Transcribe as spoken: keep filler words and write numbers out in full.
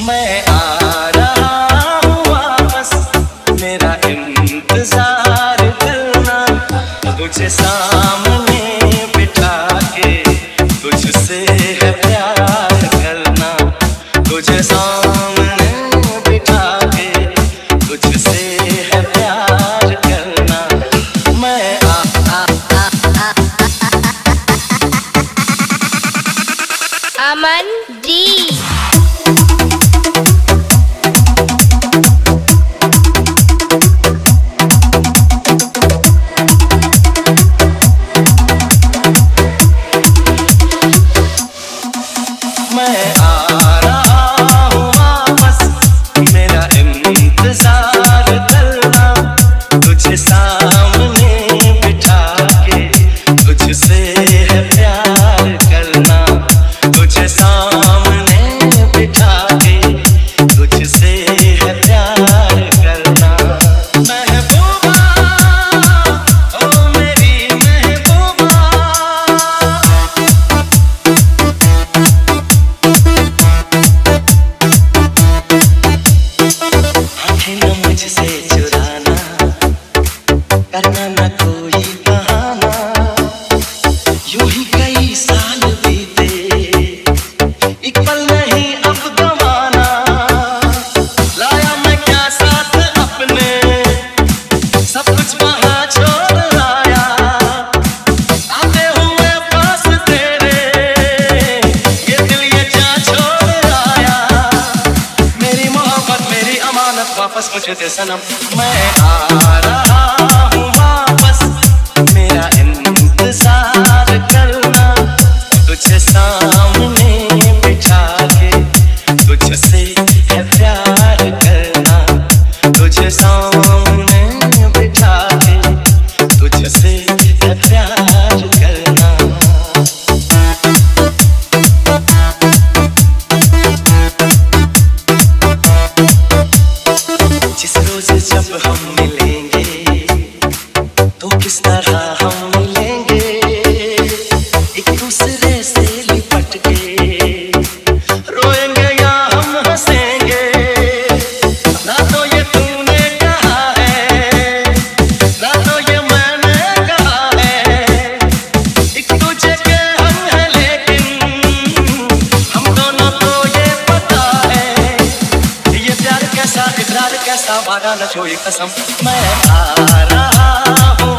मैं आ रहा हूँ वापस, मेरा इंतजार करना, तुझे सामने बिठा के तुझसे है प्यार करना, तुझे सामने बिठा के तुझसे है प्यार करना। मैं आ आ आ आ अमन जी मैं आ रहा हूँ वापस, मेरा इंतजार करना, तुझे सामने बिठा के तुझसे है प्यार करना, तुझे सामने बिठा के तुझसे है प्यार करना। महबूबा ओ मेरी महबूबा, आंखें न मुझसे चुराना, करना न कोई बहाना, यूं ही कई साल बीते, एक पल नहीं अब गवाना। लाया मैं क्या साथ अपने, सब कुछ वहाँ छोड़ आया, आते हुए पास तेरे, ये दिल ये जा छोड़ आया। मेरी मोहब्बत मेरी अमानत वापस मुझे दे सनम। मैं आ रहा हूँ वापस, मेरा इंतजार करना, तुझे सामने बिठा के तुझसे है प्यार करना, तुझे सामने बिठा के तुझसे है प्यार करना। जिस रोज जब हम मिलेंगे तो किस तरह हम मिलेंगे, एक दूसरे से लिपट के रोएंगे या हम हंसेंगे। ना तो ये तूने कहा है, ना तो ये मैंने कहा है, एक दूजे के हम हैं लेकिन हम दोनों को ये पता है, ये प्यार कैसा इकरार कैसा वादा न कोई कसम। मैं आ रहा हूँ